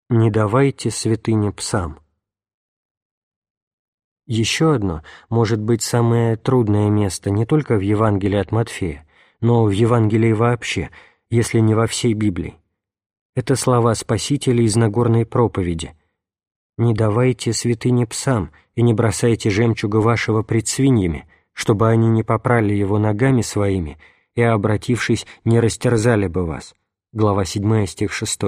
Не давайте святыне псам. Еще одно, может быть, самое трудное место не только в Евангелии от Матфея, но в Евангелии вообще, если не во всей Библии. Это слова Спасителя из Нагорной проповеди. «Не давайте святыне псам и не бросайте жемчуга вашего пред свиньями, чтобы они не попрали его ногами своими и, обратившись, не растерзали бы вас». Глава 7, стих 6.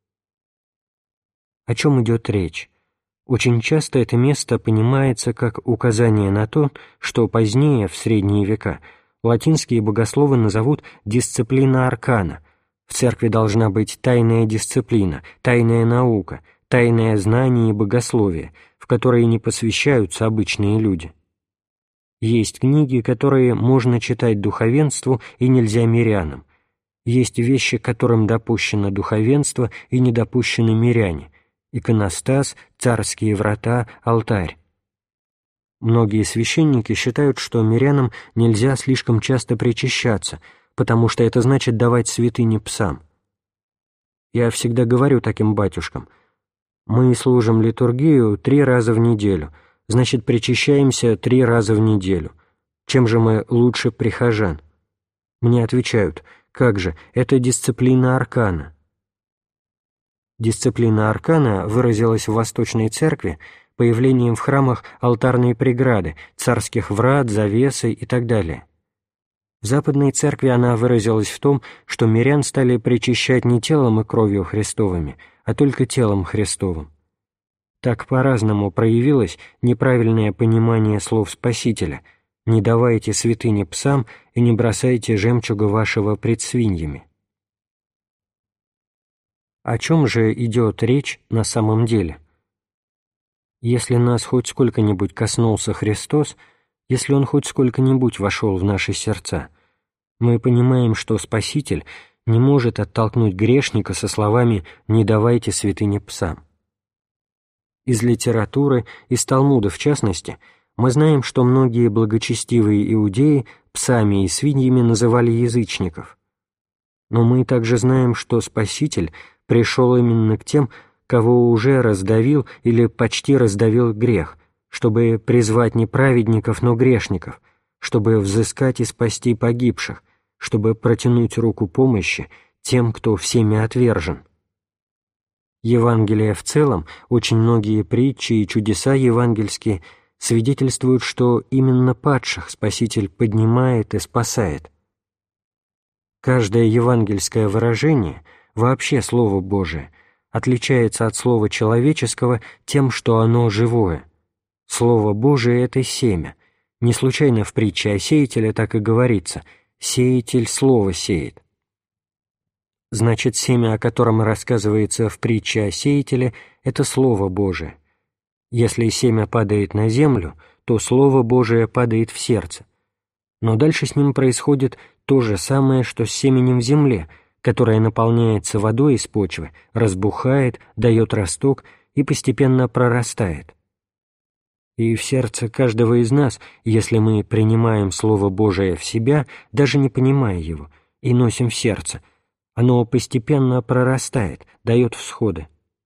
О чем идет речь? Очень часто это место понимается как указание на то, что позднее, в средние века, латинские богословы назовут «дисциплина аркана». В церкви должна быть тайная дисциплина, тайная наука, тайное знание и богословие, в которые не посвящаются обычные люди. Есть книги, которые можно читать духовенству и нельзя мирянам. Есть вещи, которым допущено духовенство и не допущены миряне. Иконостас, царские врата, алтарь. Многие священники считают, что мирянам нельзя слишком часто причащаться, потому что это значит давать святыни псам. Я всегда говорю таким батюшкам: мы служим литургию 3 раза в неделю, значит, причащаемся 3 раза в неделю. Чем же мы лучше прихожан? Мне отвечают: как же, это дисциплина аркана. Дисциплина аркана выразилась в Восточной Церкви появлением в храмах алтарной преграды, царских врат, завесы и так далее. В Западной Церкви она выразилась в том, что мирян стали причащать не телом и кровью Христовыми, а только телом Христовым. Так по-разному проявилось неправильное понимание слов Спасителя: «Не давайте святыни псам и не бросайте жемчуга вашего пред свиньями». О чем же идет речь на самом деле? Если нас хоть сколько-нибудь коснулся Христос, если Он хоть сколько-нибудь вошел в наши сердца, мы понимаем, что Спаситель не может оттолкнуть грешника со словами «не давайте святыни псам». Из литературы, из Талмуда в частности, мы знаем, что многие благочестивые иудеи псами и свиньями называли язычников. Но мы также знаем, что Спаситель пришел именно к тем, кого уже раздавил или почти раздавил грех, чтобы призвать не праведников, но грешников, чтобы взыскать и спасти погибших, чтобы протянуть руку помощи тем, кто всеми отвержен. Евангелие в целом, очень многие притчи и чудеса евангельские свидетельствуют, что именно падших Спаситель поднимает и спасает. Каждое евангельское выражение, вообще Слово Божие, отличается от слова человеческого тем, что оно живое. Слово Божие — это семя. Не случайно в притче о сеятеле так и говорится: «Сеятель слово сеет». Значит, семя, о котором рассказывается в притче о сеятеле, это Слово Божие. Если семя падает на землю, то Слово Божие падает в сердце. Но дальше с ним происходит то же самое, что с семенем в земле, которое наполняется водой из почвы, разбухает, дает росток и постепенно прорастает. И в сердце каждого из нас, если мы принимаем Слово Божие в себя, даже не понимая его, и носим в сердце, оно постепенно прорастает, дает всходы.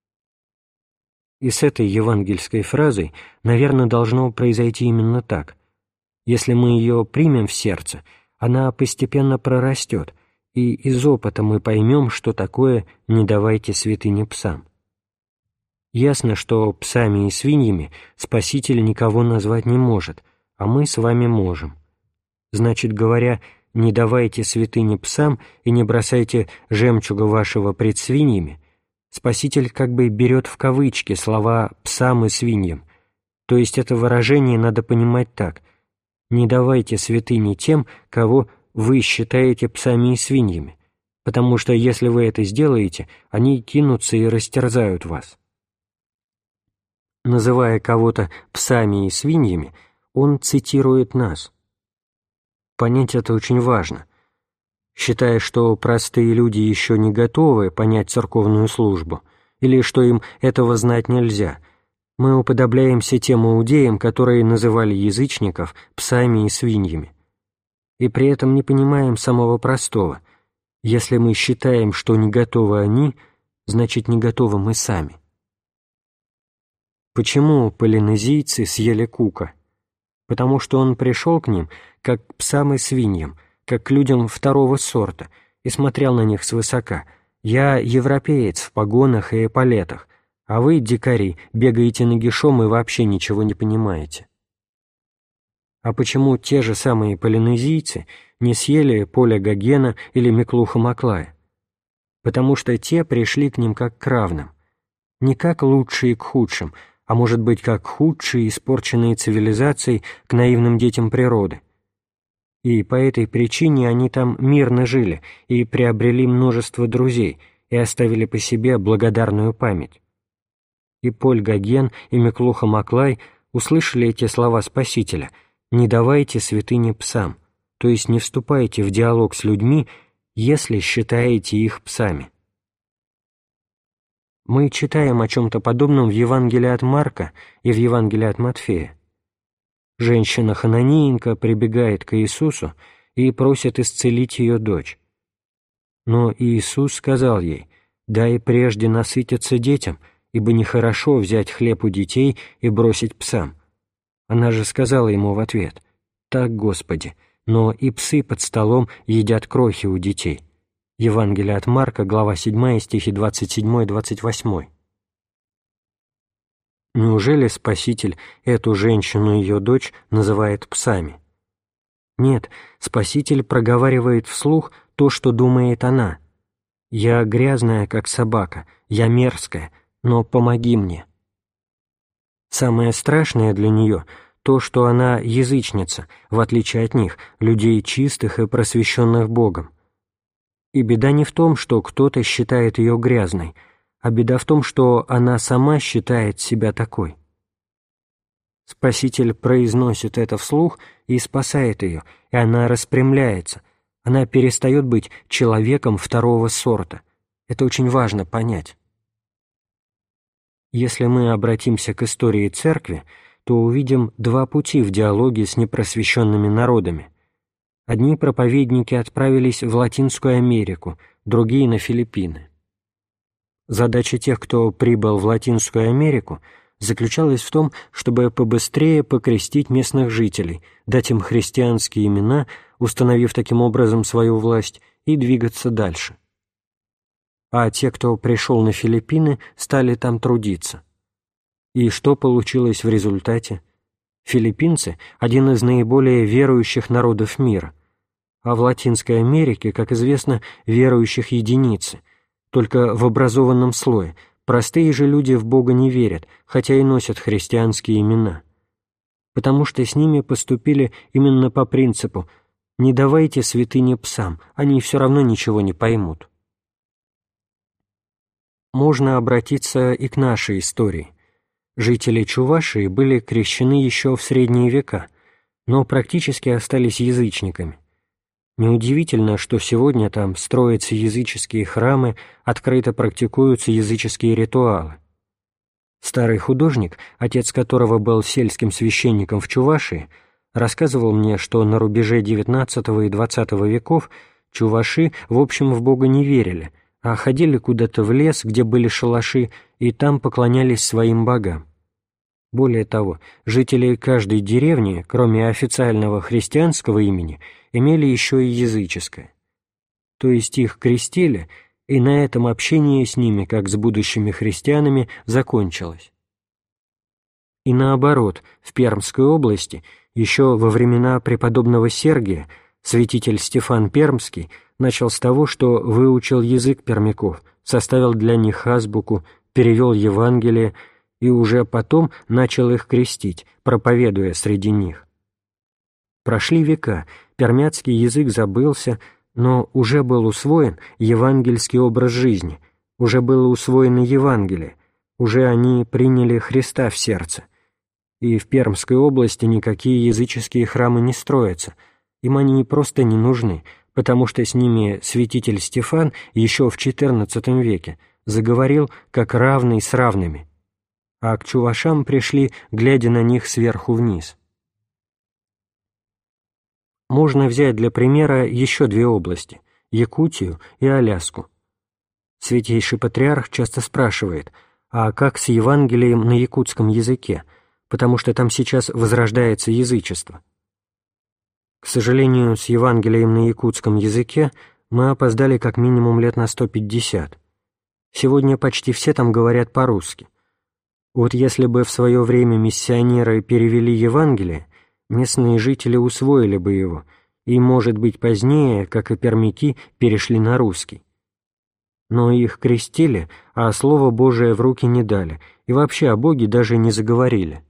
И с этой евангельской фразой, наверное, должно произойти именно так. Если мы ее примем в сердце, она постепенно прорастет, и из опыта мы поймем, что такое «не давайте святыни псам». Ясно, что псами и свиньями Спаситель никого назвать не может, а мы с вами можем. Значит, говоря «не давайте святыни псам и не бросайте жемчуга вашего пред свиньями», Спаситель как бы берет в кавычки слова «псам» и «свиньям», то есть это выражение надо понимать так: «Не давайте святыни тем, кого вы считаете псами и свиньями, потому что если вы это сделаете, они кинутся и растерзают вас». Называя кого-то псами и свиньями, он цитирует нас. Понять это очень важно. Считая, что простые люди еще не готовы понять церковную службу, или что им этого знать нельзя, мы уподобляемся тем иудеям, которые называли язычников псами и свиньями. И при этом не понимаем самого простого: если мы считаем, что не готовы они, значит, не готовы мы сами. Почему полинезийцы съели Кука? Потому что он пришел к ним, как к псам и свиньям, как к людям второго сорта, и смотрел на них свысока. «Я европеец в погонах и эполетах, а вы, дикари, бегаете нагишом и вообще ничего не понимаете». А почему те же самые полинезийцы не съели Поля Гогена или Миклуха Маклая? Потому что те пришли к ним как к равным, не как лучшие к худшим, а может быть, как худшие, испорченные цивилизацией, к наивным детям природы. И по этой причине они там мирно жили и приобрели множество друзей и оставили по себе благодарную память. И Поль Гоген, и Миклуха Маклай услышали эти слова Спасителя: «Не давайте святыни псам», то есть не вступайте в диалог с людьми, если считаете их псами. Мы читаем о чем-то подобном в Евангелии от Марка и в Евангелии от Матфея. Женщина-хананиенка прибегает к Иисусу и просит исцелить ее дочь. Но Иисус сказал ей: «Дай прежде насытиться детям, ибо нехорошо взять хлеб у детей и бросить псам». Она же сказала ему в ответ: «Так, Господи, но и псы под столом едят крохи у детей». Евангелие от Марка, глава 7, стихи 27-28. Неужели Спаситель эту женщину и ее дочь называет псами? Нет, Спаситель проговаривает вслух то, что думает она. «Я грязная, как собака, я мерзкая, но помоги мне». Самое страшное для нее — то, что она язычница, в отличие от них, людей чистых и просвещенных Богом. И беда не в том, что кто-то считает ее грязной, а беда в том, что она сама считает себя такой. Спаситель произносит это вслух и спасает ее, и она распрямляется, она перестает быть человеком второго сорта. Это очень важно понять. Если мы обратимся к истории Церкви, то увидим два пути в диалоге с непросвещенными народами. Одни проповедники отправились в Латинскую Америку, другие — на Филиппины. Задача тех, кто прибыл в Латинскую Америку, заключалась в том, чтобы побыстрее покрестить местных жителей, дать им христианские имена, установив таким образом свою власть, и двигаться дальше. А те, кто пришел на Филиппины, стали там трудиться. И что получилось в результате? Филиппинцы – один из наиболее верующих народов мира, а в Латинской Америке, как известно, верующих единицы, только в образованном слое. Простые же люди в Бога не верят, хотя и носят христианские имена, потому что с ними поступили именно по принципу «не давайте святыни псам, они все равно ничего не поймут». Можно обратиться и к нашей истории. Жители Чувашии были крещены еще в средние века, но практически остались язычниками. Неудивительно, что сегодня там строятся языческие храмы, открыто практикуются языческие ритуалы. Старый художник, отец которого был сельским священником в Чувашии, рассказывал мне, что на рубеже XIX и XX веков чуваши в общем в Бога не верили, а ходили куда-то в лес, где были шалаши, и там поклонялись своим богам. Более того, жители каждой деревни, кроме официального христианского имени, имели еще и языческое. То есть их крестили, и на этом общение с ними, как с будущими христианами, закончилось. И наоборот, в Пермской области, еще во времена преподобного Сергия, святитель Стефан Пермский начал с того, что выучил язык пермяков, составил для них азбуку, перевел Евангелие и уже потом начал их крестить, проповедуя среди них. Прошли века, пермяцкий язык забылся, но уже был усвоен евангельский образ жизни, уже было усвоено Евангелие, уже они приняли Христа в сердце. И в Пермской области никакие языческие храмы не строятся, им они просто не нужны, потому что с ними святитель Стефан еще в XIV веке заговорил как равный с равными, а к чувашам пришли, глядя на них сверху вниз. Можно взять для примера еще две области – Якутию и Аляску. Святейший Патриарх часто спрашивает, а как с Евангелием на якутском языке, потому что там сейчас возрождается язычество. К сожалению, с Евангелием на якутском языке мы опоздали как минимум лет на 150. Сегодня почти все там говорят по-русски. Вот если бы в свое время миссионеры перевели Евангелие, местные жители усвоили бы его, и, может быть, позднее, как и пермяки, перешли на русский. Но их крестили, а Слово Божие в руки не дали, и вообще о Боге даже не заговорили.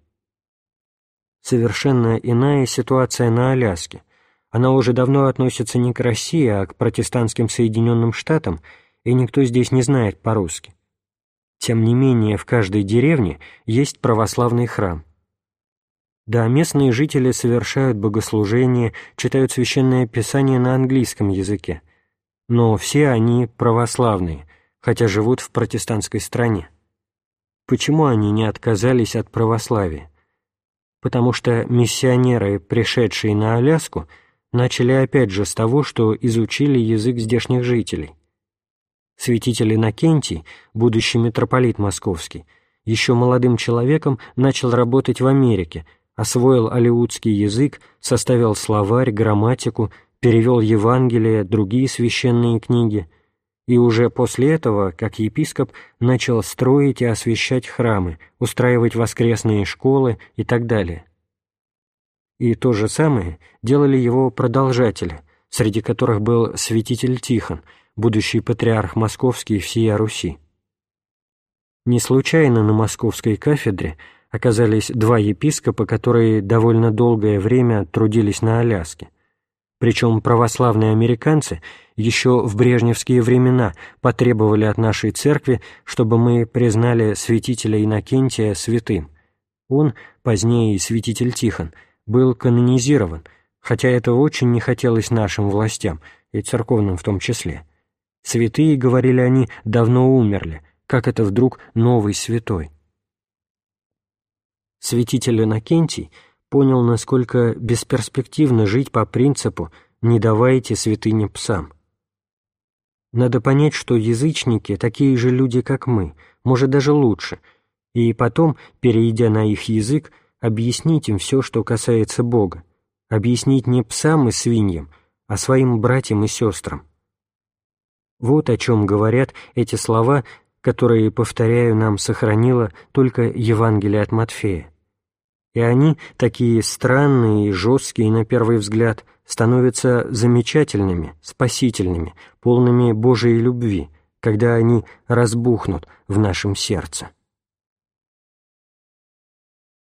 Совершенно иная ситуация на Аляске. Она уже давно относится не к России, а к протестантским Соединенным Штатам, и никто здесь не знает по-русски. Тем не менее, в каждой деревне есть православный храм. Да, местные жители совершают богослужения, читают Священное Писание на английском языке, но все они православные, хотя живут в протестантской стране. Почему они не отказались от православия? Потому что миссионеры, пришедшие на Аляску, начали опять же с того, что изучили язык здешних жителей. Святитель Иннокентий, будущий митрополит московский, еще молодым человеком начал работать в Америке, освоил алеутский язык, составил словарь, грамматику, перевел Евангелие, другие священные книги, и уже после этого, как епископ, начал строить и освящать храмы, устраивать воскресные школы и так далее. И то же самое делали его продолжатели, среди которых был святитель Тихон, будущий патриарх московский всея Руси. Не случайно на московской кафедре оказались два епископа, которые довольно долгое время трудились на Аляске. Причем православные американцы еще в брежневские времена потребовали от нашей церкви, чтобы мы признали святителя Иннокентия святым. Он, позднее и святитель Тихон, был канонизирован, хотя этого очень не хотелось нашим властям, и церковным в том числе. Святые, говорили они, давно умерли, как это вдруг новый святой? Святитель Иннокентий понял, насколько бесперспективно жить по принципу «не давайте святыни псам». Надо понять, что язычники такие же люди, как мы, может, даже лучше, и потом, перейдя на их язык, объяснить им все, что касается Бога, объяснить не псам и свиньям, а своим братьям и сестрам. Вот о чем говорят эти слова, которые, повторяю, нам сохранило только Евангелие от Матфея. И они, такие странные и жесткие на первый взгляд, становятся замечательными, спасительными, полными Божией любви, когда они разбухнут в нашем сердце.